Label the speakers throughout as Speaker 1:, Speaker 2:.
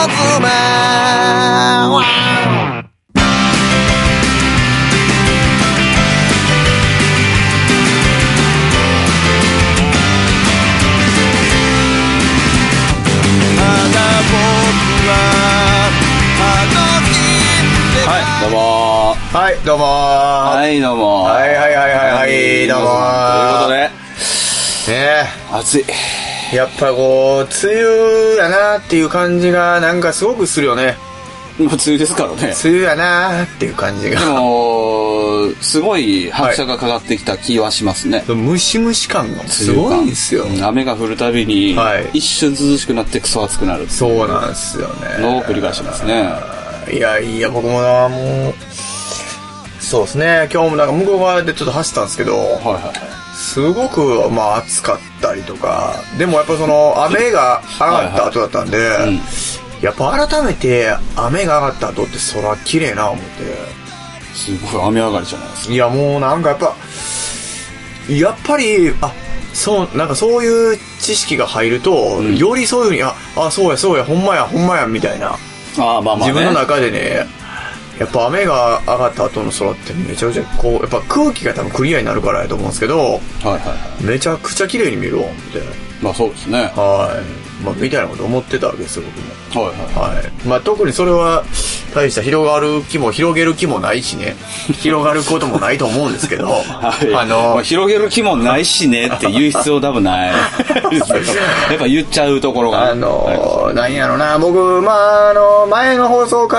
Speaker 1: はい、どうも
Speaker 2: はい、どうも
Speaker 1: はい、どうも
Speaker 2: ということで、ねえ、暑い。
Speaker 1: やっぱこう、梅雨やなっていう感じがなんかすごくするよね。
Speaker 2: もう梅雨ですからね。
Speaker 1: 梅雨やなっていう感じが。
Speaker 2: でも、すごい拍車がかかってきた気はしますね。
Speaker 1: ムシムシ感がすごいんですよ。
Speaker 2: 雨が降るたびに、一瞬涼しくなってクソ暑くなる。
Speaker 1: そうなんですよね。
Speaker 2: のを繰り返しますね。
Speaker 1: いや、僕もな、もう、そうですね。今日もなんか向こう側でちょっと走ったんですけど、すごくまあ暑かったりとか、でもやっぱその雨が上がった後だったんで、やっぱ改めて雨が上がった後って空綺麗な思って。
Speaker 2: すごい雨上がりじゃないですか。
Speaker 1: いやもうなんかやっぱり、そう、なんかそういう知識が入ると、よりそういう風に、そうや、ほんまや、みたいな。自分の中でね、やっぱ雨が上がった後の空ってめちゃくちゃこうやっぱ空気が多分クリアになるからやと思うんですけど、めちゃくちゃ綺麗に見えるわみたいな。
Speaker 2: まあそうですね。
Speaker 1: みたいなこと思ってたわけですよ僕も。まあ特にそれは大した広げる気もないしね、広がることもないと思うんですけど、
Speaker 2: 広げる気もないしねって言う必要多分ない。やっぱ言っちゃうところが、
Speaker 1: なんやろな、僕前の放送から、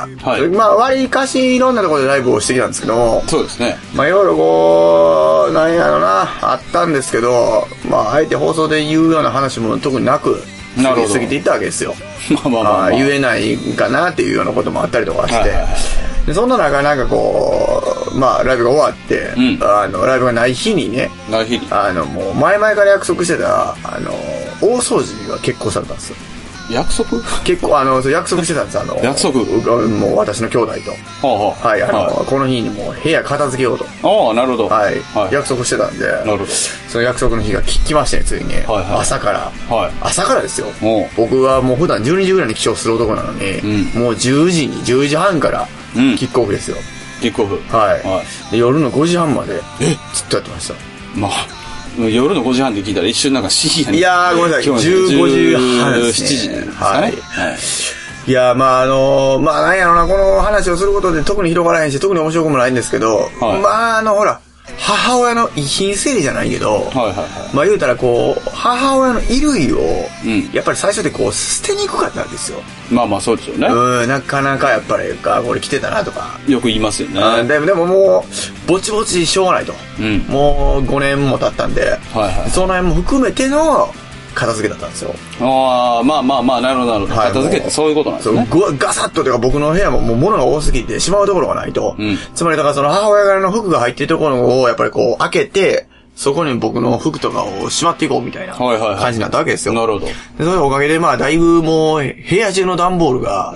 Speaker 1: 割かしいろんなところでライブをしてきたんですけど、
Speaker 2: そうですね。
Speaker 1: いろいろこうなんやろなあったんですけど、あえて放送で言うような話も特になく過ぎていったわけですよ。言えないかなっていうようなこともあったりとかして、でそんな中なんかこうライブが終わって、ライブがない日にね、もう前々から約束してた大掃除が決行されたんですよ。
Speaker 2: 約束？
Speaker 1: 結構約束してたんです。
Speaker 2: 約束？
Speaker 1: もう私の兄弟と。この日にもう部屋片付けようと。
Speaker 2: なるほど。
Speaker 1: 約束してたんで。
Speaker 2: なるほど。
Speaker 1: その約束の日が来ましたね、ついに。朝から。朝からですよ。僕はもう普段12時ぐらいに起床する男なのに、もう10時半からキックオフですよ。
Speaker 2: キックオフ。
Speaker 1: で、夜の5時半まで、ずっとやってました。
Speaker 2: 夜の5時半で聞いたら一瞬なんか深夜に。
Speaker 1: いやーごめんなさい。15時半ですね。
Speaker 2: 7時ですかね。
Speaker 1: いやなんやろな、この話をすることで特に広がらへんし、特に面白くもないんですけど、ほら、母親の遺品整理じゃないけど、言うたらこう、母親の衣類を、やっぱり最初でこう、捨てにくかったんですよ。
Speaker 2: そうですよね。
Speaker 1: なかなかやっぱり、これ着てたなとか。
Speaker 2: よく言いますよね。
Speaker 1: でももう、ぼちぼちしょうがないと。もう5年も経ったんで、その辺も含めての、片付けだったんですよ。
Speaker 2: なるほど。片付けってそういうことなんですね。
Speaker 1: ガサッとというか僕の部屋ももう物が多すぎてしまうところがないと。つまりだからその母親からの服が入ってるところをやっぱりこう開けて、そこに僕の服とかをしまっていこうみたいな感じになったわけですよ。
Speaker 2: なるほど。
Speaker 1: でそれおかげでだいぶもう部屋中の段ボールが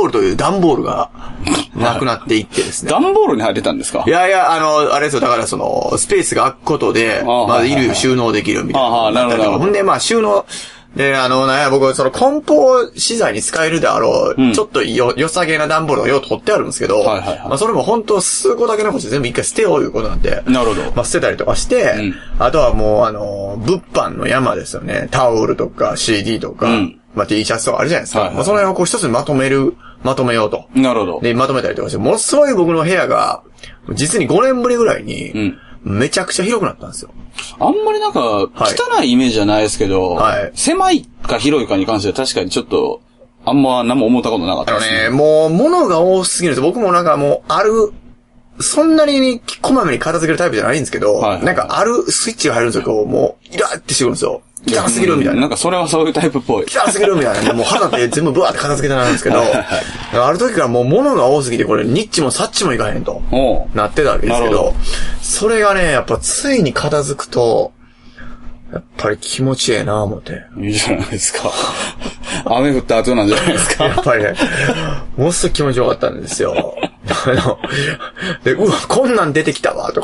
Speaker 1: なくなっていってですね。
Speaker 2: 段ボールに入ってたんですか？
Speaker 1: いや、あれですよ。だからその、スペースが空くことで、衣類を収納できるみたいな。
Speaker 2: なるほど。
Speaker 1: ほんで、収納、で、僕、その梱包資材に使えるであろう、ちょっと良さげな段ボールがよう取ってあるんですけど、それも本当数個だけ残して全部一回捨てよういうことなんで、
Speaker 2: なるほど。
Speaker 1: 捨てたりとかして、あとはもう、物販の山ですよね。タオルとか CD とか、T シャツとかあるじゃないですか。その辺をこう一つにまとめようと。
Speaker 2: なるほど。
Speaker 1: で、まとめたりとかして、ものすごい僕の部屋が、実に5年ぶりぐらいに、めちゃくちゃ広くなったんですよ。
Speaker 2: あんまりなんか、汚いイメージじゃないですけど、狭いか広いかに関しては確かにちょっと、あんま何も思ったことなかったですね。
Speaker 1: もう、物が多すぎるんですよ。僕もなんかもう、そんなにこまめに片付けるタイプじゃないんですけど、なんかスイッチが入るんですよ。もう、イラーってしてくるんですよ。汚すぎるみたいな。
Speaker 2: なんかそれはそういうタイプっぽい。
Speaker 1: 汚すぎるみたいな。もう肌って全部ブワーって片付けてなんですけど、ある時からもう物が多すぎてこれニッチもサッチもいかへんとなってたわけですけど、それがね、やっぱついに片付くと、やっぱり気持ちええなぁ思って。
Speaker 2: いいじゃないですか。雨降った後なんじゃないですか。
Speaker 1: やっぱりね、ものすごい気持ちよかったんですよ。で、うわ、こんなん出てきたわとか、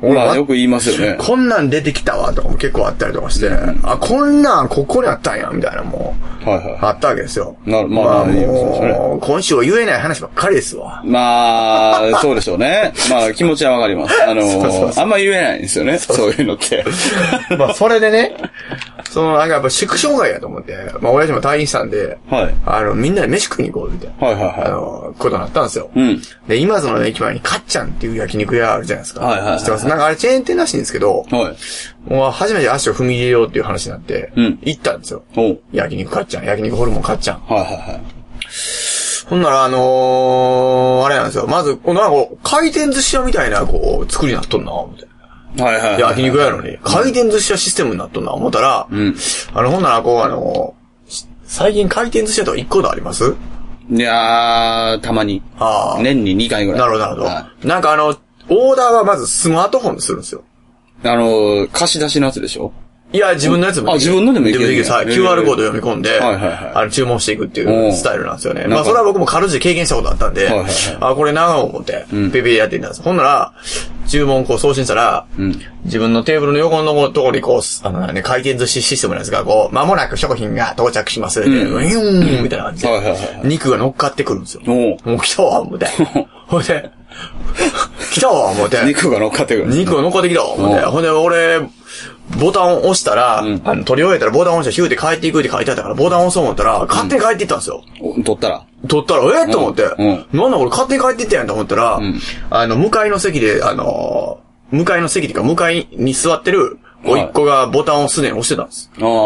Speaker 2: まあよく言いますよね。
Speaker 1: こんなん出てきたわとかも結構あったりとかして、あ、こんなんここにあったんや、みたいなもう、あったわけですよ。
Speaker 2: まあ
Speaker 1: もう、今週は言えない話ばっかりですわ。
Speaker 2: まあ、そうでしょうね。まあ気持ちはわかります。あんま言えないんですよね。そういうのって。
Speaker 1: まあそれでね、なんかやっぱ縮小外やと思って、まあ親父も退院したんで、みんなで飯食いに行こうみたいな、ことになったんですよ。で、今その駅前にかっちゃんっていう焼肉屋あるじゃないですか。知ってます？なんかあれチェーン店らしいんですけど、もう初めて足を踏み入れようっていう話になって、行ったんですよ。焼肉かっちゃん、焼肉ホルモンかっちゃん。ほんならあれなんですよ。まず、なんか回転寿司屋みたいな作りになっとんな、みたいな。焼肉屋やのに、回転寿司屋システムになっとんな、思ったら、ほんなら最近回転寿司屋とか1個であります？
Speaker 2: いやー、たまに。年に2回ぐらい。
Speaker 1: なるほど、なるほど。なんかオーダーはまずスマートフォンでするんですよ。
Speaker 2: 貸し出しのやつでしょ？
Speaker 1: いや、自分のやつも。
Speaker 2: 自分のでもいける。
Speaker 1: QR コード読み込んで、注文していくっていうスタイルなんですよね。まあ、それは僕も軽く経験したことあったんで、これ長い思って、ペペやってみたんです。ほんなら、注文送信したら、自分のテーブルの横のところに回転寿司システムなんですが、間もなく食品が到着します。みたいな感じで、肉が乗っかってくるんですよ。もう来たわ、思って。ほいで、来たわ、思って。
Speaker 2: 肉が乗っかってくる。
Speaker 1: 肉が乗っかってきたわ、思って。ほんで、俺、ボタンを押したら、取り終えたらボタンを押したらヒューって帰っていくって書いてあったから、ボタンを押そう思ったら、勝手に帰っていったんですよ。
Speaker 2: 取ったら
Speaker 1: と思って、なんだこれ勝手に帰っていったやんと思ったら、向かいの席で、向かいの席っていうか、向かいに座ってる、一個がボタンをすでに押してたんです。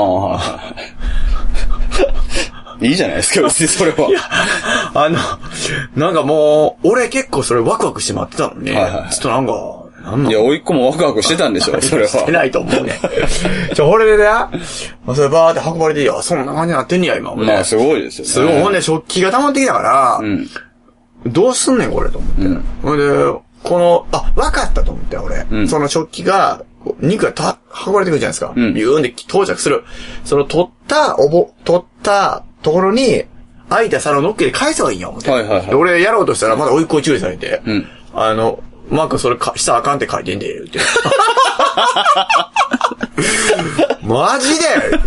Speaker 2: いいじゃないですか、別にそれは。
Speaker 1: いや、なんかもう、俺結構それワクワクして待ってたのに、ちょっとなんか、
Speaker 2: いや、おいっ子もワクワクしてたんでしょ、それは。
Speaker 1: してないと思うね。これでね、それバーって運ばれて、いや、そんな感じになってんねや、今。
Speaker 2: まあ、すごいですよね。
Speaker 1: すごい。ほんで、食器が溜まってきたから、どうすんねん、これ、と思って。ほんで、わかったと思って、俺。その食器が、肉が運ばれてくるじゃないですか。ビューンで到着する。その取ったところに、空いた皿を乗っけて返せばいいんや、思って。俺やろうとしたら、まだおいっ子注意されて、マークそれしたあかんって書いてんで、言って。マジでって。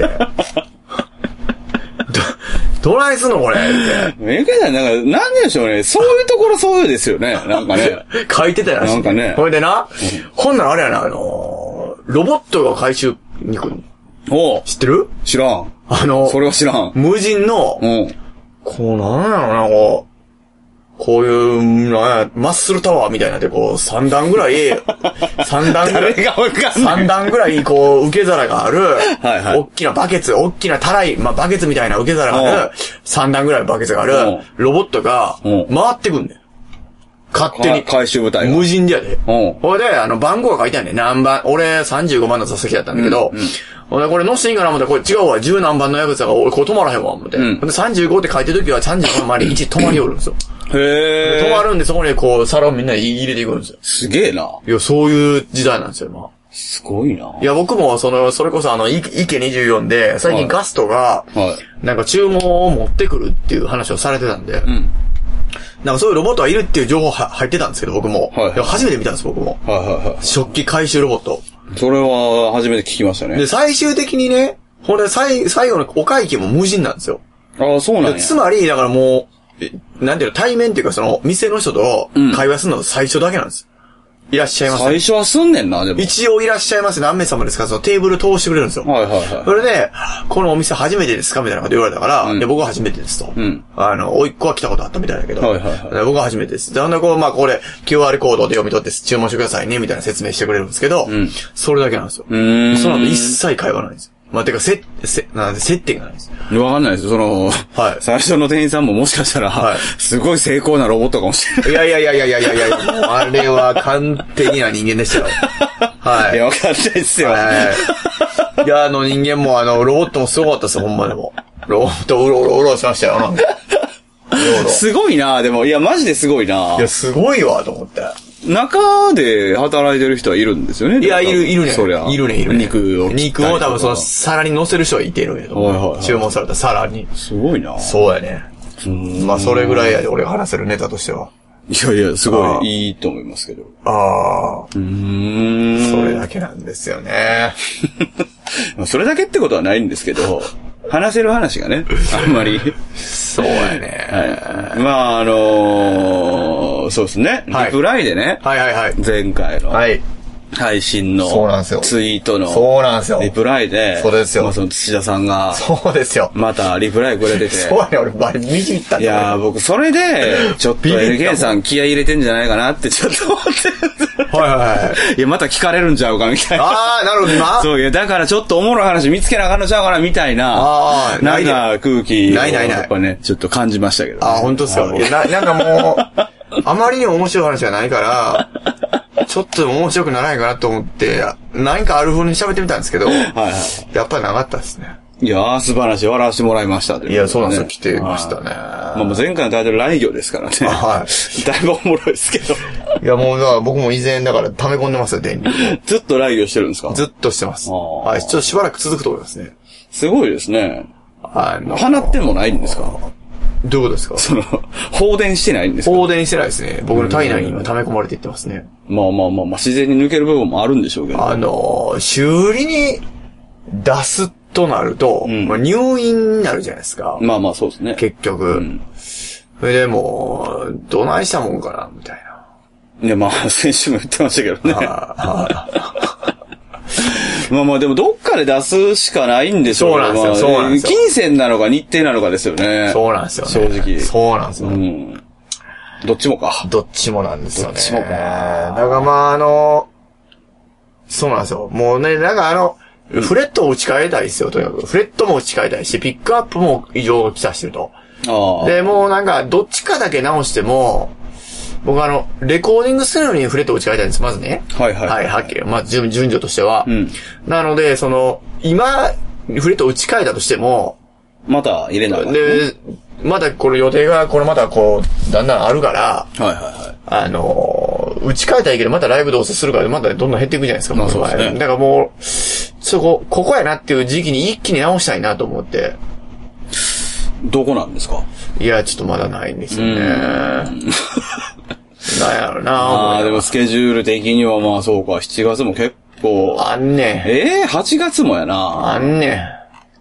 Speaker 1: どないすんのこれって。
Speaker 2: めけだなんでしょうね。そういうところそういうですよね。なんかね。
Speaker 1: 書いてたやし。
Speaker 2: なんかね。
Speaker 1: ほいでな、ほんならあれやな、ロボットが回収に来る。知ってる？
Speaker 2: 知らん。それは知らん。
Speaker 1: 無人の、なんやろな、こういう、マッスルタワーみたいなで、3段ぐらい、3段ぐらい、受け皿がある、大きなバケツ、大きなたらい、バケツみたいな受け皿がある、3段ぐらいのバケツがある、ロボットが、回ってくんねん。勝手に。
Speaker 2: 回収部隊が。
Speaker 1: 無人でやで。ほいで、番号が書いてあるねん。何番、俺35番の座席だったんだけど、ほんで、これ乗せていいかな思って、これ違うわ、10何番のやつが、俺これ止まらへんわ、思って。ほんで、35って書いてるときは35の周りに1止まりおるんですよ。止まるんで、そこに皿をみんな入れていくんですよ。
Speaker 2: すげえな。
Speaker 1: いや、そういう時代なんですよ、今。
Speaker 2: すごいな。
Speaker 1: いや、僕も、それこそ池24で、最近ガストが、なんか注文を持ってくるっていう話をされてたんで、なんかそういうロボットがいるっていう情報入ってたんですけど、僕も。初めて見たんです、僕も。食器回収ロボット。
Speaker 2: それは初めて聞きましたね。
Speaker 1: で、最終的にね、ほんで最後のお会計も無人なんですよ。
Speaker 2: そうなんや。
Speaker 1: つまり、だからもう、なんていうの、対面っていうか店の人と会話するの最初だけなんです。いらっしゃいませ。
Speaker 2: 最初はすんねんな、でも。
Speaker 1: 一応いらっしゃいませ、何名様ですか、テーブル通してくれるんですよ。それで、このお店初めてですかみたいなこと言われたから、で、僕は初めてですと。おいっ子は来たことあったみたいだけど、僕は初めてです。で、これ、QR コードで読み取って注文してくださいね、みたいな説明してくれるんですけど、それだけなんですよ。その後一切会話ないんですよ。てか、接点がないです。
Speaker 2: わかんないですよ。最初の店員さんももしかしたら、すごい成功なロボットかもしれない。
Speaker 1: いや、あれは完璧な人間でしたよ。
Speaker 2: いや、わかんないですよ。
Speaker 1: いや、人間もロボットもすごかったですよ、ほんまでも。ロボットうろしましたよ、
Speaker 2: すごいな、でも、いや、マジですごいな。
Speaker 1: いや、すごいわ、と思って。
Speaker 2: 中で働いてる人はいるんですよね。
Speaker 1: いや、いるね。
Speaker 2: そりゃ。
Speaker 1: いるね。肉を多分皿に乗せる人はいてるけど。注文された皿に。
Speaker 2: すごいな。
Speaker 1: そうやね。それぐらいやで、俺が話せるネタとしては。
Speaker 2: いやいや、すごいいいと思いますけど。
Speaker 1: ああ。それだけなんですよね。
Speaker 2: それだけってことはないんですけど、話せる話がね、あんまり。
Speaker 1: そうやね。
Speaker 2: はい。まあそうですね。リプライでね。
Speaker 1: はいはいはい。
Speaker 2: 前回の。
Speaker 1: はい。
Speaker 2: 配信の
Speaker 1: そうなんですよ。
Speaker 2: ツイートの
Speaker 1: そうなんですよ。
Speaker 2: リプライで、
Speaker 1: そうですよ。
Speaker 2: まあその土田さんが、
Speaker 1: そうですよ。
Speaker 2: またリプライくれてて。
Speaker 1: そうやね、俺、ビビったんだ。
Speaker 2: いやー、僕、それで、ちょっと LK さん気合い入れてんじゃないかなってちょっと思って。
Speaker 1: はいはいはい。
Speaker 2: いや、また聞かれるんちゃうかみたいな。
Speaker 1: あー、なるほどな。
Speaker 2: そう、いや、だからちょっとおもろい話見つけなあかんのちゃうかなみたいな、なんか空気をやっぱね、ちょっと感じましたけど、ね。
Speaker 1: あー、本当ですか。なんかもう、あまりに面白い話がないから、ちょっと面白くならないかなと思って、何かある風に喋ってみたんですけど、はいはい、やっぱりなかったですね。
Speaker 2: いやー、素晴らしい。笑わせてもらいました、ね。
Speaker 1: いや、そうなんですよ。来てましたね。
Speaker 2: まあ、前回のタイトル、来魚ですからね。はい。だいぶおもろいですけど。
Speaker 1: いや、もう、だから僕も以前、だから溜め込んでますよ、電力。
Speaker 2: ずっと来魚してるんですか？
Speaker 1: ずっとしてます。はい。ちょっとしばらく続くと思いますね。
Speaker 2: すごいですね。放ってもないんですか？
Speaker 1: どういうことですか？
Speaker 2: 放電してないんですか？
Speaker 1: 放電してないですね。僕の体内に今溜め込まれていってますね。
Speaker 2: まあ、自然に抜ける部分もあるんでしょうけど。
Speaker 1: 修理に出すとなると、まあ、入院になるじゃないですか。
Speaker 2: まあ、そうですね。
Speaker 1: 結局。それでもう、どないしたもんかな、みたいな。
Speaker 2: いや、まあ、先週も言ってましたけどね。まあでもどっかで出すしかないんでしょうね。そうなんですよ。そうなんですよ。金銭なのか日程なのかですよね。
Speaker 1: そうなんですよね。
Speaker 2: 正直。
Speaker 1: そうなんですよ。
Speaker 2: どっちもか。
Speaker 1: どっちもなんですよね。
Speaker 2: どっちもか。だ
Speaker 1: からまあそうなんですよ。もうね、なんかフレットを打ち替えたいですよ、とにかく。フレットも打ち替えたいし、ピックアップも異常をきたしてると。で、もうなんか、どっちかだけ直しても、僕レコーディングするのにフレットを打ち替えたいんです、まずね。はいはい。はい、はっきり。まあ、順序としては。なので、今、フレットを打ち替えたとしても、
Speaker 2: また入れない。
Speaker 1: で、まだこれ予定が、まただんだんあるから、はいはいはい。打ち替えたらいいけど、またライブどうせするから、またどんどん減っていくじゃないですか、そうですね。だからもう、ここやなっていう時期に一気に直したいなと思って。
Speaker 2: どこなんですか？
Speaker 1: いや、ちょっとまだないんですよね。なんやろな。
Speaker 2: まあでもスケジュール的にはまあそうか、7月も結構。
Speaker 1: あんね
Speaker 2: ん。8月もやな。
Speaker 1: あんねん。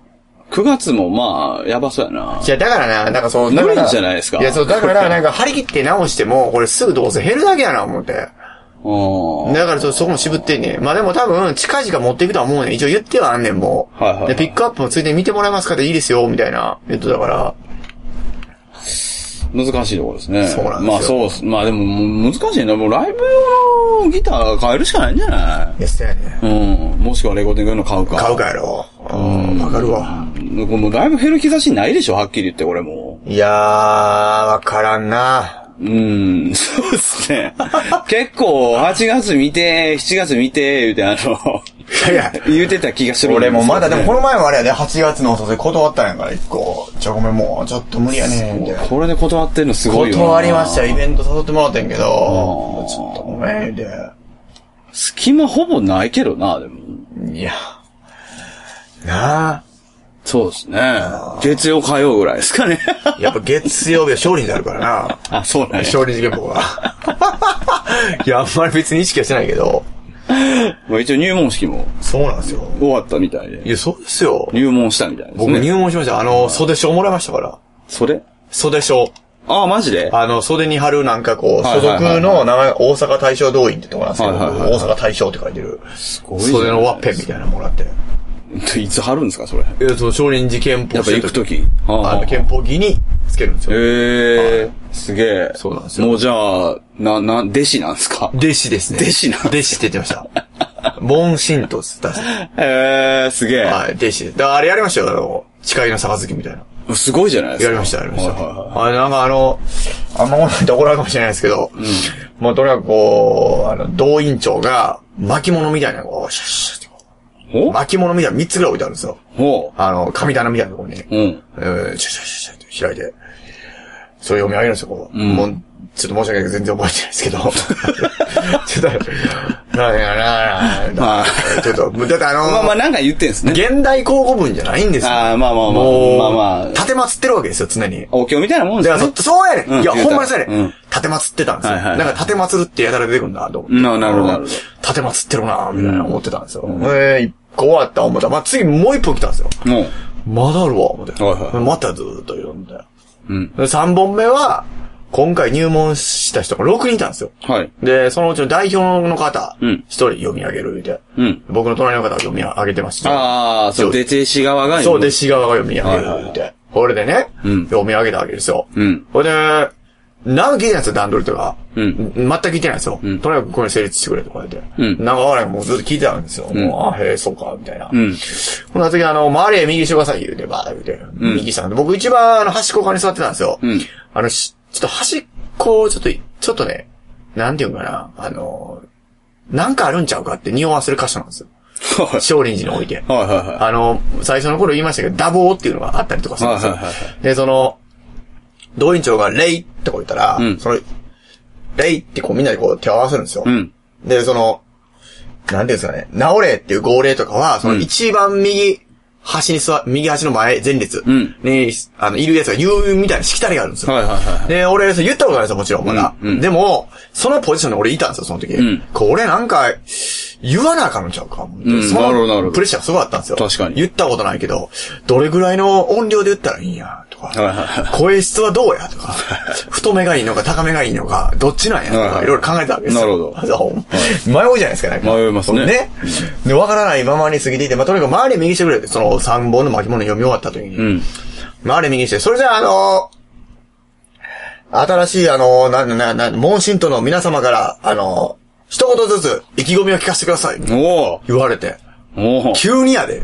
Speaker 2: 9月もまあ、やばそうやな。
Speaker 1: いや、だからな、なんか
Speaker 2: 無理じゃないですか。
Speaker 1: いや、だからなんか張り切って直しても、これすぐどうせ減るだけやな、思って。だからそこも渋ってんねん。まあでも多分、近々持っていくとは思うねん。一応言ってはあんねん、もう。はいはい、はい。で、ピックアップもついでに見てもらえますかでいいですよ、みたいな言ってたから。
Speaker 2: 難しいところですね。
Speaker 1: そうなんですよ。
Speaker 2: まあそうっす。まあでも難しいな。もうライブ用のギター変えるしかないんじゃない？
Speaker 1: ですね。
Speaker 2: もしくはレコーディングの買うか。
Speaker 1: 買うかやろ。わかるわ。
Speaker 2: もうだいぶ減る兆しないでしょ、はっきり言って、これもう。
Speaker 1: いやー、わからんな。
Speaker 2: そうですね。結構、8月見て、7月見て、言うていや言うてた気がする、
Speaker 1: ね。俺もまだ、でもこの前もあれやで、8月のお誘い断ったんやから、1個。ごめん、もう、ちょっと無理やねん、みたいな。
Speaker 2: これで断ってんのすごいよな。
Speaker 1: 断りましたよ、イベント誘ってもらってんけど、ちょっとごめん、で。
Speaker 2: 隙間ほぼないけどな、でも。
Speaker 1: いや。なあ。そうですね。
Speaker 2: 月曜火曜ぐらいですかね。
Speaker 1: やっぱ月曜日は勝利になるからな。
Speaker 2: あ、そうなんや。
Speaker 1: 勝利事件簿は。いや、あんまり別に意識はしてないけど。
Speaker 2: まあ一応入門式も。
Speaker 1: そうなんですよ。
Speaker 2: 終わったみたいで。
Speaker 1: いや、そうですよ。
Speaker 2: 入門したみたいですね。
Speaker 1: 僕入門しました。袖章もらいましたから。
Speaker 2: 袖
Speaker 1: 章。
Speaker 2: ああ、マジで？
Speaker 1: 袖に貼るなんか所属の名前、大阪大正動員ってとこなんですけど、大阪大正って書いてる。すごい。袖のワッペンみたいなのもらって。
Speaker 2: いつ貼るんですか、それ。
Speaker 1: 少林寺憲法
Speaker 2: やっぱ行くとき。
Speaker 1: 憲法儀につけるんですよ。
Speaker 2: すげえ。
Speaker 1: そうなんですよ。
Speaker 2: もうじゃあ、弟子なんですか？
Speaker 1: 弟子ですね。
Speaker 2: 弟子なん
Speaker 1: 弟子って言ってました。門神とす
Speaker 2: げえ。
Speaker 1: はい、弟子。だからあれやりましたよ、誓いの杯みたいな。
Speaker 2: すごいじゃないですか。
Speaker 1: やりました。なんかあんま同じと怒られるかもしれないですけど、もうとにかく道院長が巻物みたいなのを、シャッシャッ巻物みたいな3つぐらい置いてあるんですよ。神棚みたいなところに。シャッシャッシャッシャッ開いて。それ読み上げるんですよ、もう、ちょっと申し訳ないけど全然覚えてないですけど。ちょっと、 まあ、ちょっと、だって
Speaker 2: まあなんか言ってんすね。
Speaker 1: 現代口語文じゃないんですよ。
Speaker 2: まあ。
Speaker 1: 立てまつってるわけですよ、常に。
Speaker 2: お経みたいなもんですね。
Speaker 1: そうやねん。いや、ほんまにそうやねん。立てまつってたんですよ。なんか立てまつるってやたら出てくるんだ、と思って。
Speaker 2: なるほど。
Speaker 1: 立てまつってるな、みたいな思ってたんですよ。一個終わった思ったら、次もう一本来たんですよ。まだあるわ、思って。またずーっと読んで。3本目は、今回入門した人が6人いたんですよ。はい。で、そのうちの代表の方、1人読み上げるみたいな。僕の隣の方が読み上げてました。
Speaker 2: そう、弟子側が
Speaker 1: そう、弟子側が読み上げるみたいな。これでね、読み上げたわけですよ。これで、なんか聞いてないんですよ、段取りとか。全く聞いてないんですよ。とにかくこれ成立してくれとか言って。なんかわからんもうずっと聞いてたんですよ。へえ、そうか、みたいな。この次周りへ右してください、言うて、バーッ言うて。右したんで、僕一番端っこ側に座ってたんですよ。ちょっと端っこをちょっとね、なんていうかな、なんかあるんちゃうかって匂わせる箇所なんですよ。少林寺において。最初の頃言いましたけど、打棒っていうのがあったりとかするんですよ。で、道院長が礼ってこう言ったら、礼ってこうみんなでこう手を合わせるんですよ。で、なんていうんですかね、直れっていう号令とかは、一番右端の前列に、いるやつが言うみたいなしきたりがあるんですよ。で、俺、言ったことないですよ、もちろん、まだ。でも、そのポジションで俺いたんですよ、その時。これなんか、言わなあかんのちゃうか。そのプレッシャーがすごかったんですよ。
Speaker 2: 確かに。
Speaker 1: 言ったことないけど、どれぐらいの音量で言ったらいいんや、とか。声質はどうや、とか。太めがいいのか高めがいいのか、どっちなんや、とか、いろいろ考えたわけですよ。
Speaker 2: なるほど。
Speaker 1: 迷うじゃないですか、ね。
Speaker 2: 迷いますね。
Speaker 1: ね。で、わからないままに過ぎていて、とにかく周り右してくれって、3本の巻物読み終わった時に。周り右して、それじゃあ新しい問診との皆様から、一言ずつ意気込みを聞かせてください。言われて。急にやで。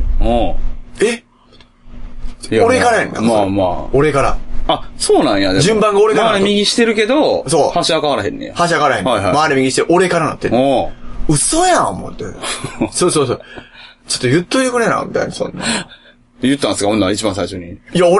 Speaker 1: 俺からやんか。俺から。
Speaker 2: そうなんや。
Speaker 1: 順番が俺から。
Speaker 2: 周り右してるけど、
Speaker 1: そう。
Speaker 2: 端は変わらへんねや。
Speaker 1: 端は変わらへん。周り右して俺からなって。嘘やん、思って。そう。ちょっと言っといてくれな、みたいな、そんな。
Speaker 2: 言ったんですか、女一番最初に。
Speaker 1: いや、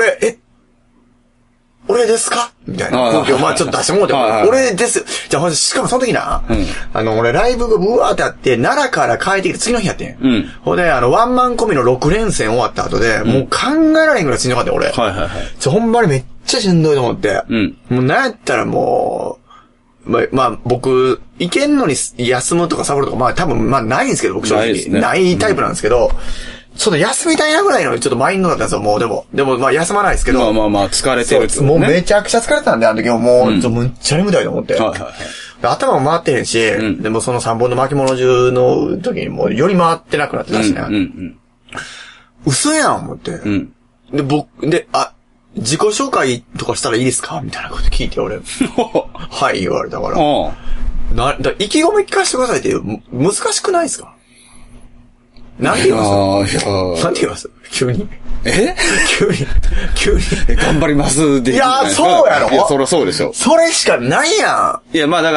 Speaker 1: 俺ですかみたいな空気を、ちょっと出してもうて、俺です。じゃあ、しかもその時な、俺ライブがブワーってあって、奈良から帰ってきて次の日やってん。ほんで、ワンマン込みの6連戦終わった後で、もう考えられんぐらいしんどかったよ、俺。ほんまにめっちゃしんどいと思って。もうなんやったらもう、僕、行けんのに休むとかサボるとか、多分、ないんですけど、僕正直。ないタイプなんですけど、ちょっと休みたいなぐらいのちょっとマインドだったんですよ、もうでも休まないですけど。
Speaker 2: 疲れてるって
Speaker 1: もうめちゃくちゃ疲れてたんで、あの時もう、むっちゃ眠たいと思って。頭も回ってへんし、でもその3本の巻物中の時にもうより回ってなくなってたしね。嘘やん、思って。で、自己紹介とかしたらいいですかみたいなこと聞いて、俺。はい、言われたから。意気込み聞かせてくださいって、難しくないですか？なんて言いますなんて言います急に急に
Speaker 2: 頑張りますで。
Speaker 1: いや、そうやろ。
Speaker 2: いや、そりゃそうでしょ。
Speaker 1: それしかないやん。
Speaker 2: いや、だから、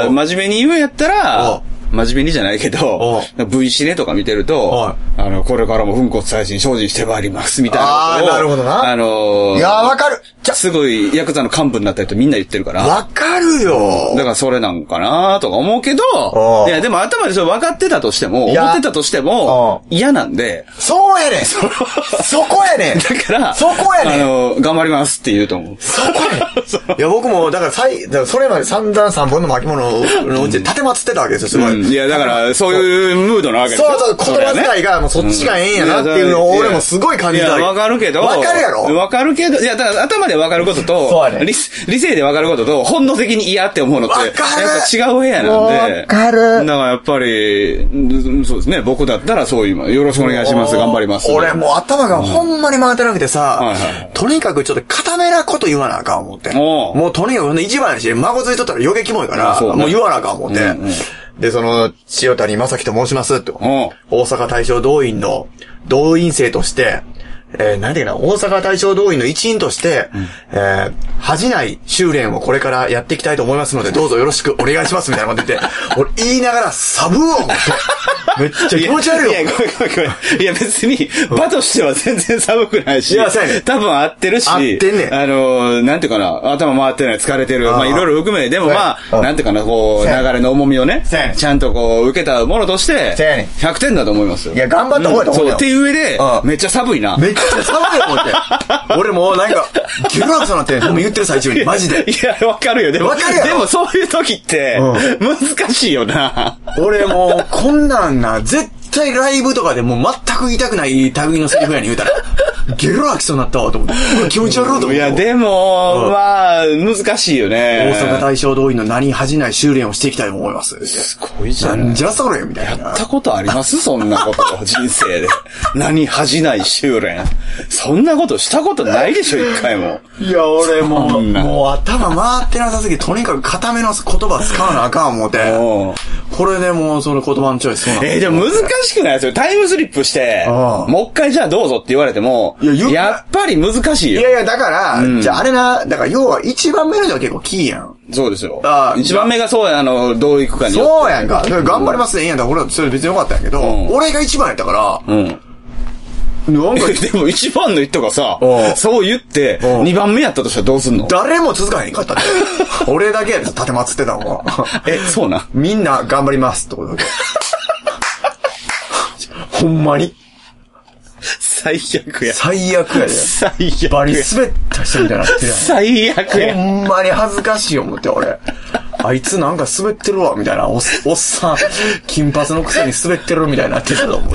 Speaker 2: 真面目に言うんやったら、真面目にじゃないけど、V シネとか見てると、これからも粉骨砕身精進してまいります、みたいな。
Speaker 1: なるほどな。いや、わかる。
Speaker 2: すごい、ヤクザの幹部になったりとみんな言ってるから。
Speaker 1: わかるよ。
Speaker 2: だからそれなんかなとか思うけど、いや、でも頭でそれ分かってたとしても、思ってたとしても、嫌なんで。
Speaker 1: そうやねん。そこやねん。
Speaker 2: だから、
Speaker 1: そこやね
Speaker 2: ん。頑張りますって言うと思う。
Speaker 1: そこやねん。いや、僕も、だからそれまで散々3本の巻物のうちで立てまつってたわけですよ、すごい。
Speaker 2: いや、だから、そういうムードなわけですよ。
Speaker 1: そう、言葉遣いが、もうそっちがええんやなっていうのを俺もすごい感じた。
Speaker 2: いや、わかるけど。
Speaker 1: わかるやろ？
Speaker 2: わかるけど、いや、だから頭でわかることと、理性でわかることと、本能的に嫌って思うのって、やっぱ違う部屋なんで。
Speaker 1: わかる。
Speaker 2: だからやっぱり、そうですね、僕だったらそういう、よろしくお願いします、頑張ります。
Speaker 1: 俺もう頭がほんまに回ってなくてさ、とにかくちょっと固めなこと言わなあかん思って。もうとにかく一番やし、孫ついとったら余計キモいから、もう言わなあかん思って。で、塩谷正樹と申しますと。大阪大正動員の動員生として、 なんていうかな、大阪大正動員の一員として、恥じない修練をこれからやっていきたいと思いますので、どうぞよろしくお願いしますみたいなこと言って、俺言いながらサブを思って、めっちゃ気持ち悪いよ。
Speaker 2: いや、ごめん。いや、別に、場としては全然寒くないし、いや、そうやね。多分合ってるし、
Speaker 1: 合ってんね
Speaker 2: ん。なんていうかな、頭回ってない、疲れてる、まあいろいろ含め、でもまあ、なんていうかな、こう、流れの重みをね、ちゃんとこう、受けたものとして、100点だと思いますよ。
Speaker 1: いや、頑張った方がいいと思うよ。
Speaker 2: そう、っていう上で、めっちゃ寒いな。
Speaker 1: めっちゃ寒いよ、思って。俺もうなんか、ギュラークソなって、もう言ってる最中に、マジで。
Speaker 2: いや、わかるよ。でもそういう時って、難しいよな。
Speaker 1: 俺もう、こんなんな、絶対ライブとかでもう全く言いたくない類のセリフやに言うたら、ゲロ吐きそうになったわと思って。気持ち悪いと思って。
Speaker 2: いや、でも、まあ、難しいよね。
Speaker 1: 大阪大正動員の何恥じない修練をしていきたいと思います。
Speaker 2: すごいじゃん。
Speaker 1: なんじゃそれみたいな。
Speaker 2: やったことありますそんなこと、人生で。何恥じない修練。そんなことしたことないでしょ、一回も。
Speaker 1: いや、俺もう頭回ってなさすぎて、とにかく固めの言葉使わなあかん思って。これでもう、その言葉のチョイスそうなん
Speaker 2: でも難しくないですよ。タイムスリップして、もう一回じゃあどうぞって言われても、やっぱり難しいよ。
Speaker 1: いや、だから、じゃああれな、だから要は一番目の人は結構キーやん。
Speaker 2: そうですよ。一番目がそうや、どういくかによって。
Speaker 1: そうやんか。頑張りますね、いいやんだ。俺はそれ別によかったんやけど、俺が一番やったから、
Speaker 2: なんかでも一番の人がさ、そう言って、二番目やったとしたらどうすんの？
Speaker 1: 誰も続かへんかったって。俺だけやで立てまつってたのは。
Speaker 2: そうな。
Speaker 1: みんな頑張りますってことで。ほんまに。
Speaker 2: 最悪や。
Speaker 1: 最悪やで。
Speaker 2: 最悪や。
Speaker 1: バリ滑った人みたいになってるやん。
Speaker 2: 最悪や。
Speaker 1: ほんまに恥ずかしい思って俺。あいつなんか滑ってるわ、みたいな。おっさん、金髪のくせに滑ってるみたいになってたと思う。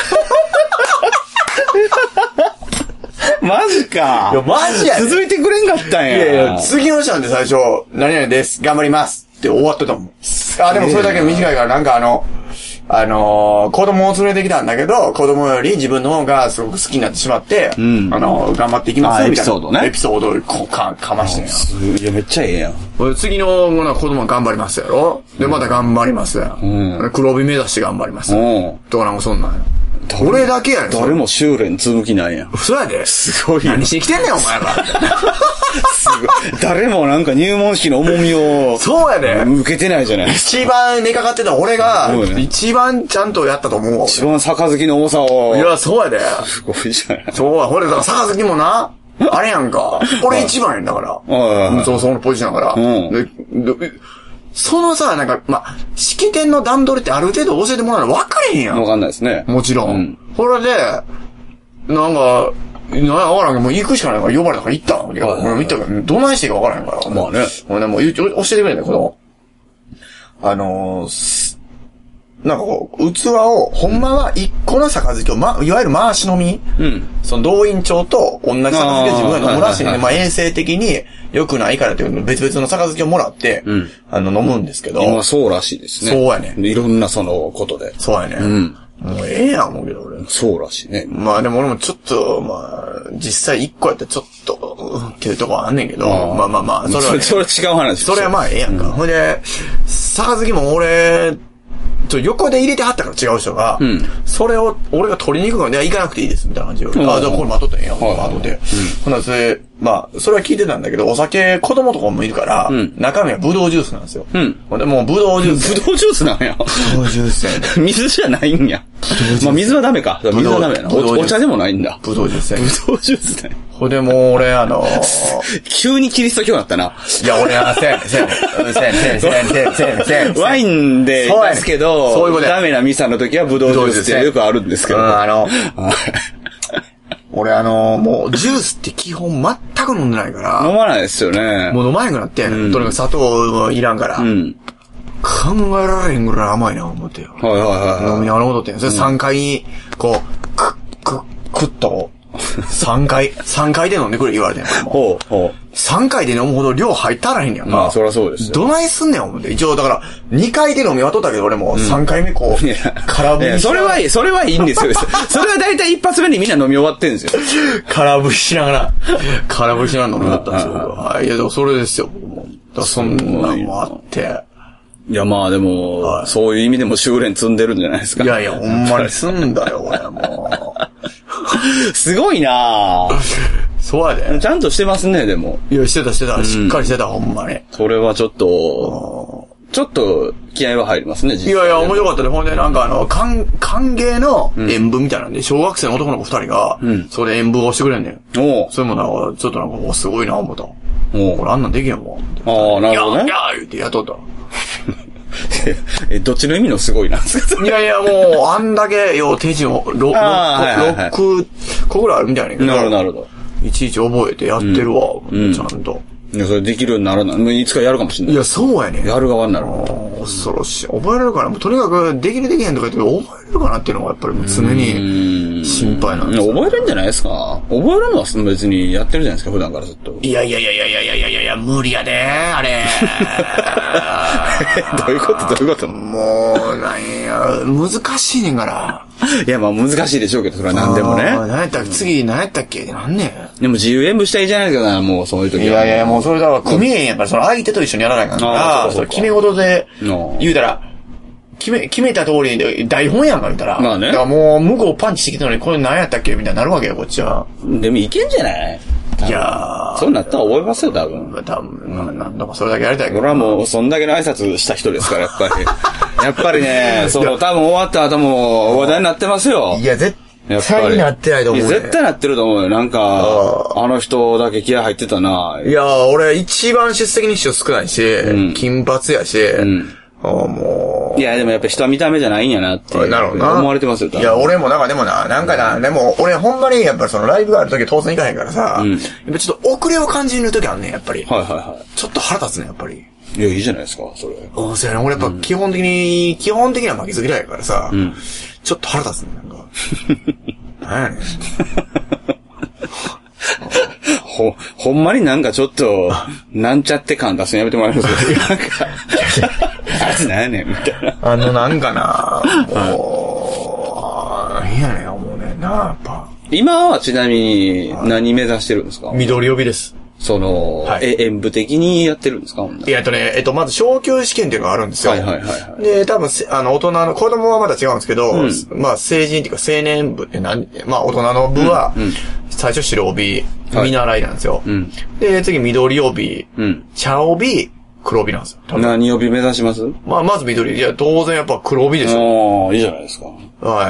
Speaker 2: マジか。
Speaker 1: いや、マジやで。
Speaker 2: 続いてくれんかったんや。
Speaker 1: いや、次の人なんて最初、何々です。頑張ります。って終わってたもん。でもそれだけ短いから、なんか子供を連れてきたんだけど、子供より自分の方がすごく好きになってしまって、頑張っていきますみたいな。エピソードね。エピソードをかましてんや。
Speaker 2: いや、めっちゃええやん。
Speaker 1: 次の子供は頑張りますやろ。で、また頑張りますやん。黒帯目指して頑張ります。とかなんかそんなんや。俺だけやねん。
Speaker 2: 誰も修練続きないやん。
Speaker 1: そうやで。
Speaker 2: すごいよ。
Speaker 1: 何してきてんねん、お前ら。
Speaker 2: すごい。誰もなんか入門式の重みを。
Speaker 1: そうやで。
Speaker 2: 受けてないじゃない。
Speaker 1: 一番寝かかってた俺が、一番ちゃんとやったと思う。
Speaker 2: 一番杯の重さを。
Speaker 1: いや、そうやで。
Speaker 2: すごいじゃない。
Speaker 1: そうや、俺、だから杯もな、あれやんか。俺一番やんだから。そのポジションだから。そのさ、なんか、式典の段取りってある程度教えてもらうの分かれへんやん。
Speaker 2: 分かんないですね。
Speaker 1: もちろん。これで、なんか、分からんけど、もう行くしかないから呼ばれたから行ったわけよ。俺行ったから、どないしていいか分からへんから。
Speaker 2: まあね。
Speaker 1: 俺もう教えてくれね、この、なんかこう、器を、ほんまは一個の杯を、いわゆる回し飲み、その動員帳と同じ杯を自分が飲むらしいんで、衛生的に良くないからっていう別々の杯をもらって、飲むんですけど。
Speaker 2: 今そうらしいですね。
Speaker 1: そうやね。
Speaker 2: いろんなそのことで。
Speaker 1: そうやね。もうええやん思うけど俺。
Speaker 2: そうらしいね。
Speaker 1: でも俺もちょっと、実際一個やったらちょっと、っていうとこはあんねんけど、
Speaker 2: それ違う話。
Speaker 1: それはええやんか。ほんで、杯も俺、横で入れてはったから違う人が、それを、俺が取りに行くから、行かなくていいです、みたいな感じで。じゃあこれ待っとったんや、待っとって。ほんならそれ、それは聞いてたんだけど、お酒、子供とかもいるから、中身はブドウジュースなんですよ。ほんで、もうブドウジュース。
Speaker 2: ブドウジュースなんや。
Speaker 1: ブドウジュースやね。
Speaker 2: 水じゃないんや。水はダメか。水はダメやな。お茶でもないんだ。
Speaker 1: ブドウジュースやね。
Speaker 2: ブドウジュースね。
Speaker 1: ほんでもう俺
Speaker 2: 急にキリスト教になったな。
Speaker 1: いや、俺せん。
Speaker 2: ワインで出すけど、
Speaker 1: そういうこと
Speaker 2: ダメなミサの時はブドウジュースってよくあるんですけど。
Speaker 1: 俺もうジュースって基本全く飲んでないから。
Speaker 2: 飲まないですよね。
Speaker 1: もう飲まへんくなってん。とにかく砂糖いらんから。考えられへんぐらい甘いな思ってよ。飲みながら戻ってん。それ3回に、こう、クッと、3回で飲んでくれ言われてん。3回で飲むほど量入ったらへんねやんか。
Speaker 2: そりゃそうですよ。
Speaker 1: どないすんねん思って。一応だから、2回で飲みはとったけど俺も3回目こう、空振り
Speaker 2: それはいいんですよ。それは大体一発目にみんな飲み終わってんですよ。
Speaker 1: 空振りしながら飲みだったんですよ。いや、でもそれですよ。そんなのもあって。
Speaker 2: いや、でも、そういう意味でも修練積んでるんじゃないですか。
Speaker 1: いや、ほんまに積んだよ、俺もう。
Speaker 2: すごいなぁ。
Speaker 1: そうやで。
Speaker 2: ちゃんとしてますね、でも。
Speaker 1: いや、してた。しっかりしてた、ほんまに。
Speaker 2: それはちょっと気合は入りますね、
Speaker 1: 実際。いや、面白かったね。ほんで、なんか歓迎の演舞みたいなんで、小学生の男の子2人が、それで演舞をしてくれんねん。それもなんか、ちょっとなんか、すごいな、思った。これあんなんできへんわ。
Speaker 2: ああ、なるほどね。
Speaker 1: いや言って雇った。
Speaker 2: どっちの意味のすごいなんですか？
Speaker 1: いや、もう、あんだけ、手順を、6個ぐらいあるみたいなけど。
Speaker 2: なるほど。
Speaker 1: いちいち覚えてやってるわ、ちゃんと。
Speaker 2: いや、それできるようになるな。いつかやるかもしれない。
Speaker 1: いや、そうやね。
Speaker 2: やる側になる。
Speaker 1: 恐ろしい。覚えれるかな？とにかく、できるできへんとか言って覚えれるかなっていうのがやっぱり常に心配なんですよ。
Speaker 2: 覚えるんじゃないですか？覚えるのは別にやってるじゃないですか、普段からずっと。
Speaker 1: いや、無理やで、あれ。
Speaker 2: どういうこと
Speaker 1: もう、なんや、難しいねんから。
Speaker 2: いや、まあ難しいでしょうけど、それは何でもね。
Speaker 1: 次、何やったっけなんね
Speaker 2: でも自由演舞したらいいじゃないですか、もうそういう時
Speaker 1: は。いや、もうそれだから、組演やから、その相手と一緒にやらないから、それ決め事で、言うたら、決めた通りで台本やんか、言うたら。
Speaker 2: まあね。
Speaker 1: だからもう、向こうパンチしてきたのに、これ何やったっけみたいになるわけよ、こっちは。
Speaker 2: でもいけんじゃない？
Speaker 1: いや
Speaker 2: そうなったら覚えますよ、多分。
Speaker 1: なんとかそれだけやりたいけど。
Speaker 2: 俺はもう、そんだけの挨拶した人ですから、やっぱり。やっぱりね、多分終わった後も話題になってますよ。
Speaker 1: いや、絶対になってないと思う、ね。
Speaker 2: 絶対なってると思うよ。なんか、あの人だけ気合入ってたな。
Speaker 1: いや、俺一番出席日数少ないし、金髪やし、もう。
Speaker 2: いや、でもやっぱ人は見た目じゃないんやなって。
Speaker 1: なるほどな。
Speaker 2: 思われてますよ、
Speaker 1: いや、俺もでも俺ほんまにやっぱりそのライブがあるとき当然行かへんからさ、やっぱちょっと遅れを感じるときあんねん、やっぱり。ちょっと腹立つね、やっぱり。
Speaker 2: いや、いいじゃないですか、それ。
Speaker 1: そうやな、俺やっぱ基本的には負けず嫌いやからさ、ちょっと腹立つね、なんか。なんやねん。
Speaker 2: ほんまになんかちょっと、なんちゃって感出すのやめてもらえますか？なんか、あいつなんやねん、みたいな。
Speaker 1: なんかな、もう、なんやねん、思うねんな、やっぱ。
Speaker 2: 今はちなみに何目指してるんですか？
Speaker 1: 緑帯です。
Speaker 2: 演舞的にやってるんですか？
Speaker 1: まず昇級試験っていうのがあるんですよ。で、多分、大人の、子供はまだ違うんですけど、まあ、成人っていうか青年部ってまあ、大人の部は、最初白帯、見習いなんですよ。で、次緑帯、茶帯、黒帯なんですよ。
Speaker 2: 何帯目指します？
Speaker 1: まず緑。いや、当然やっぱ黒帯でしょ。
Speaker 2: いいじゃないですか。
Speaker 1: はい。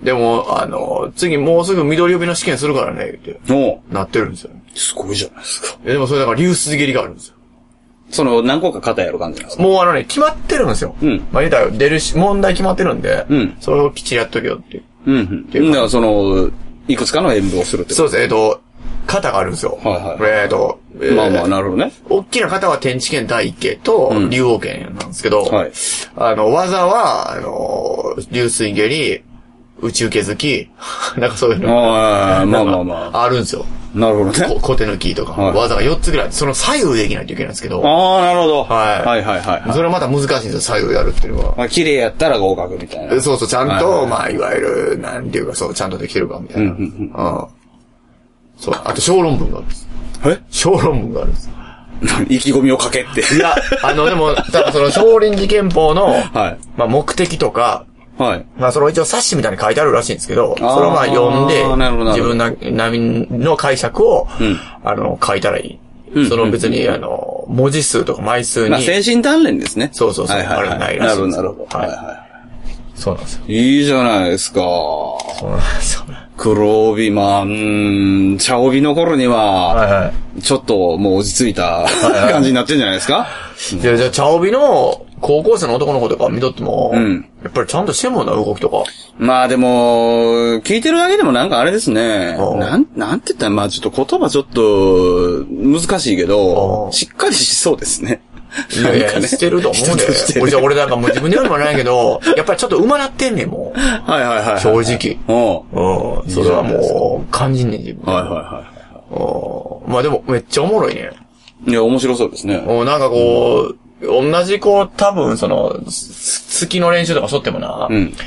Speaker 1: でも、次もうすぐ緑帯の試験するからね、言って。なってるんですよ。
Speaker 2: すごいじゃないですか。
Speaker 1: でもそれだから流出蹴りがあるんです
Speaker 2: よ。何個か型やる感じなんですか？
Speaker 1: もう決まってるんですよ。まあ言うたら出るし、問題決まってるんで、それをきっちりやっとけよっていう。
Speaker 2: だからいくつかの演舞をするって
Speaker 1: そうです。型があるんですよ。
Speaker 2: まあまあ、なるほどね。
Speaker 1: 大きな型は天地拳第一形と竜王拳なんですけど、技は、流水蹴り、宇宙気づき、なんかそういうの。あるんですよ。
Speaker 2: なるほどね。
Speaker 1: 小手抜きとか、技が4つぐらい、その左右できないといけないんですけど。
Speaker 2: なるほど。
Speaker 1: それはまた難しいんですよ、左右やるっていうのは。
Speaker 2: 綺麗やったら合格みたいな。
Speaker 1: そう、ちゃんと、まあ、いわゆる、なんていうか、ちゃんとできてるかみたいな。そう、あと小論文があるんです。小論文があるんです。
Speaker 2: 意気込みをかけって。
Speaker 1: いや、でも、多分その少林寺拳法の、まあ、目的とか、まあ、それを一応冊子みたいに書いてあるらしいんですけど、それをまあ読んで、自分並みの解釈を、書いたらいい。その別に、文字数とか枚数に。
Speaker 2: まあ、精神鍛錬ですね。
Speaker 1: そう。あれないらしいです。
Speaker 2: なるほど。
Speaker 1: そうなんですよ。
Speaker 2: いいじゃないですか。
Speaker 1: そうなんですよ。
Speaker 2: 黒帯、茶帯の頃には、ちょっともう落ち着いた感じになってるんじゃないですか？
Speaker 1: じゃあ茶帯の高校生の男の子とか見とっても、やっぱりちゃんとしてるもんな、動きとか。
Speaker 2: まあでも、聞いてるだけでもなんかあれですね。なんて言ったら、まあちょっと言葉ちょっと難しいけど、しっかりしそうですね。
Speaker 1: いや、してると思うね。俺なんかもう自分で言うのもないけど、やっぱりちょっと馬なってんねん、もう。正直。それはもう、感じんねん、自分。まあでも、めっちゃおもろいね。
Speaker 2: いや、面白そうですね。
Speaker 1: なんか同じ多分月の練習とかしとってもな、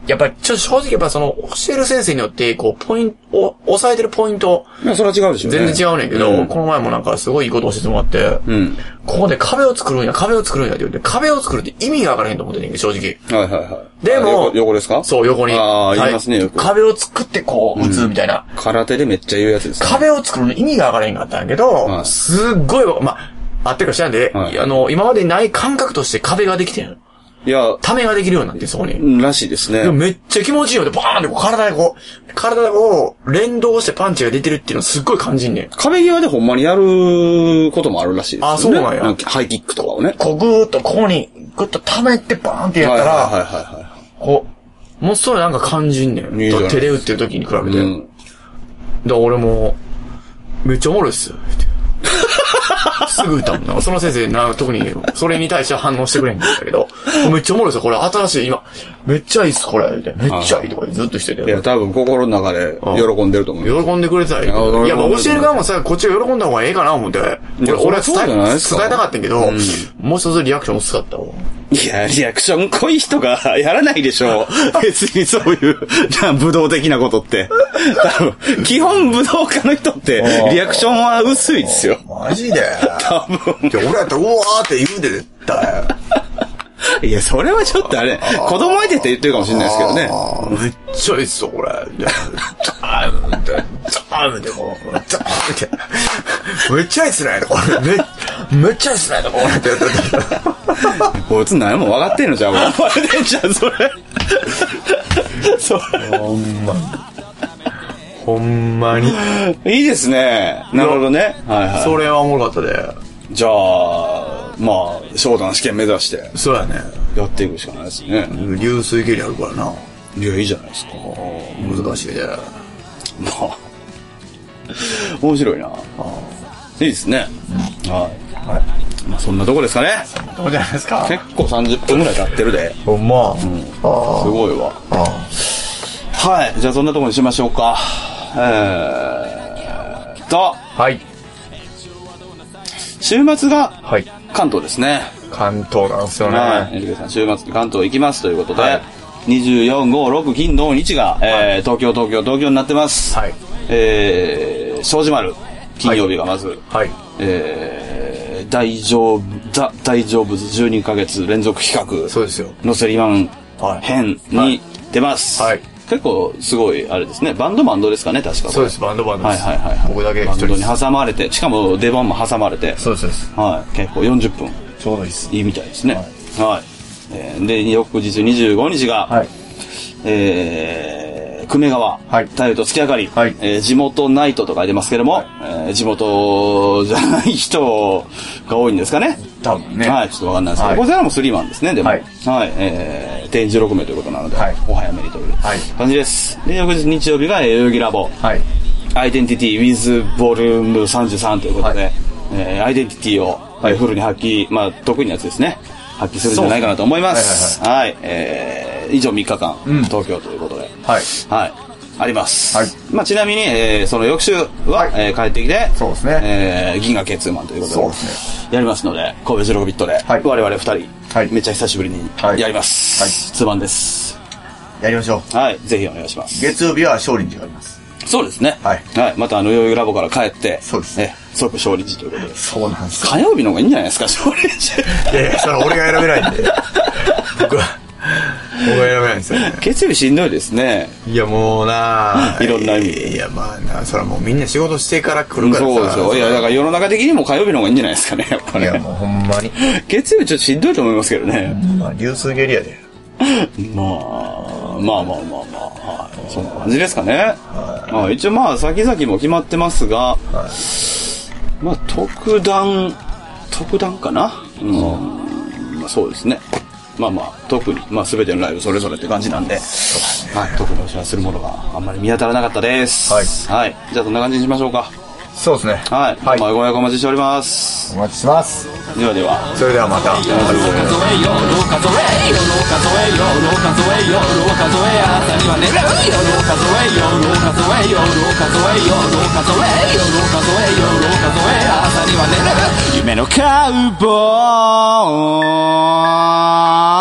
Speaker 1: やっぱり、ちょっと正直やっぱその、教える先生によって、こう、押さえてるポイント。
Speaker 2: いや、それは違うでしょうね。
Speaker 1: 全然違うねんけど、この前もなんかすごいいいこと教えてもらって、ここで壁を作るんやって言って、壁を作るって意味がわからへんと思ってんねんけど、正直。
Speaker 2: はいはいはい。
Speaker 1: でも、
Speaker 2: 横ですか？
Speaker 1: そう、横に。
Speaker 2: ああ、言いますね、よく。
Speaker 1: 壁を作ってこう、打つみたいな。
Speaker 2: 空手でめっちゃ言うやつですね。
Speaker 1: 壁を作るの意味がわからへんかったんやけど、すっごい、まあ、あってるか知らんで、今までにない感覚として壁ができてん。
Speaker 2: いや、
Speaker 1: ためができるようになって、そこに。
Speaker 2: らしいですね。
Speaker 1: でもめっちゃ気持ちいいよ。で、バーンってこう体でこう、連動してパンチが出てるっていうのすっごい感じんねん。
Speaker 2: 壁際でほんまにやることもあるらしいですね。
Speaker 1: あ、そうなんや。
Speaker 2: ハイキックとかをね。
Speaker 1: こうぐーっとここに、ぐっと溜めてバーンってやったら、こう、もうそれなんか感じんねん。手で打ってる時に比べて。で、俺も、めっちゃおもろいっすよ。すぐ打ったもんな。その先生特に、それに対しては反応してくれんかったけど、めっちゃおもろいっすよ。これ新しい、今、めっちゃいいっす、これ。めっちゃいいとかずっとしてて。
Speaker 2: いや、多分心の中で喜んでると思う。
Speaker 1: 喜んでくれたらいい。いや、教える側もさ、こっちが喜んだ方がええかな思って。俺は伝えたかったんけど、もう一つリアクション薄かったわ。
Speaker 2: いや、リアクション濃い人がやらないでしょう。別にそういう、武道的なことって。多分、基本武道家の人って、リアクションは薄いですよ。
Speaker 1: マジで多分。俺やったら、うわーって言うで絶対。
Speaker 2: いや、それはちょっとあれ、子供相手って言ってるかもしれないですけどね。
Speaker 1: めっちゃいいっすよ、これ。ザーンってこう、ザーンって。めっちゃいいっすね、これ。めっちゃいいっすね、これ。
Speaker 2: こいつ何も分かってんのじゃん、お前でじゃん、それ。
Speaker 1: ほんまに。
Speaker 2: いいですね。なるほどね。はいはい。
Speaker 1: それはおもろかったで。
Speaker 2: じゃあ、まあ、商談試験目指して。
Speaker 1: そうやね。
Speaker 2: やっていくしかないですね。
Speaker 1: 流水蹴りあるからな。
Speaker 2: いや、いいじゃないですか。
Speaker 1: 難しいね。
Speaker 2: まあ、面白いな。いいですね。はい。まあ、そんなとこですかね。
Speaker 1: どうじゃないですか。
Speaker 2: 結構30分ぐらい経ってるで。
Speaker 1: ほんま。
Speaker 2: すごいわ。はい。じゃあそんなとこにしましょうか。
Speaker 1: はい。
Speaker 2: 週末が、関東ですね。
Speaker 1: 関東なんですよね。
Speaker 2: はい。エリケさん、週末に関東行きますということで、24、5、6、金、土、日が、東京になってます。はい。庄司丸、金曜日がまず、大丈夫12ヶ月連続企画、
Speaker 1: そうですよ。
Speaker 2: のせりワン編に出ます。はい。結構すごいあれですね。バンドですかね、確か。
Speaker 1: そうです、バンドです。
Speaker 2: はい。
Speaker 1: 僕だけ
Speaker 2: バンドに挟まれて、しかも出番も挟まれて。
Speaker 1: そうです。
Speaker 2: はい。結構40分。
Speaker 1: ちょうどいいです。
Speaker 2: いいみたいですね。はい。で、翌日25日が、久米川、太陽と月明かり、地元ナイトと書いてますけども、地元じゃない人が多いんですかね。
Speaker 1: 多分ね。
Speaker 2: はい、ちょっとわかんないですけど、こちらもスリーマンですね、でも。はい。定員16名ということなので、お早めにという感じです。で、翌日日曜日が代々木ラボ、アイデンティティ with ボリューム33ということで、アイデンティティをフルに発揮、まあ、得意なやつですね。発揮するんじゃないかなと思います。はい。以上3日間、東京ということで。はい。あります。はい。まあ、ちなみに、その翌週は、帰ってきて、そうですね。銀河系ツーマンということで。そうですね。やりますので、神戸16ビットで、我々2人、めっちゃ久しぶりにやります。はい。ツーマンです。やりましょう。はい。ぜひお願いします。月曜日は少林寺があります。そうですね。はい。また代々木ラボから帰って、そうですね。即少林寺ということで。そうなんですか。火曜日の方がいいんじゃないですか、少林寺。いやいや、それ俺が選べないんで。僕が選べないんですよね。月曜日しんどいですね。いや、もういろんな意味で。いや、まあそれはもうみんな仕事してから来るからさ。そうですよ。いや、だから世の中的にも火曜日の方がいいんじゃないですかね、やっぱね。いや、もうほんまに。月曜日ちょっとしんどいと思いますけどね。まあ、流数蹴りやで。まあ、そんな感じですかね。一応先々も決まってますが、まあ、特段かな。そうですね。特に、全てのライブそれぞれって感じなんで、特にお知らせするものがあんまり見当たらなかったです。はい。じゃあ、そんな感じにしましょうか。そうですね。はい。ご予約お待ちしております。お待ちしてます。では。それではまた。夢のカウボーイ